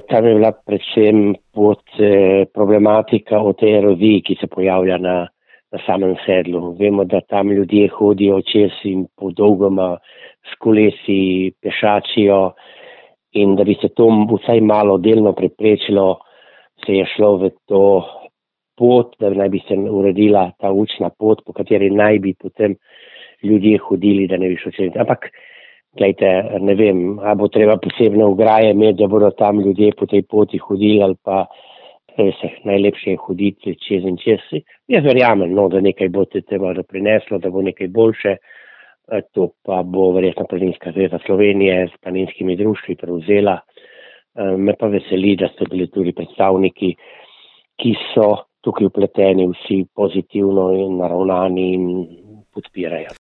tam je bila predvsem problematika o tej eroziji, ki se pojavlja na samem sedlu. Vemo, da tam ljudje hodijo čez in po dolgoma s kolesi pešačijo in da bi se to vsaj malo delno preprečilo, se je šlo v to pot, da naj bi se uredila ta učna pot, po kateri naj bi potem ljudje hodili, da ne bi šlo čez. Ampak, glejte, ne vem, a bo treba posebne ograje imeti, da bodo tam ljudje po tej poti hodili ali pa najlepše je hoditi čez in čez. Jaz verjamem, da nekaj bo tega prineslo, da bo nekaj boljše. To pa bo verjetno Planinska zveza Slovenije s planinskimi društvi prevzela. Me pa veseli, da so bili tudi predstavniki, ki so tukaj vpleteni, vsi pozitivno in naravnani in podpirajo.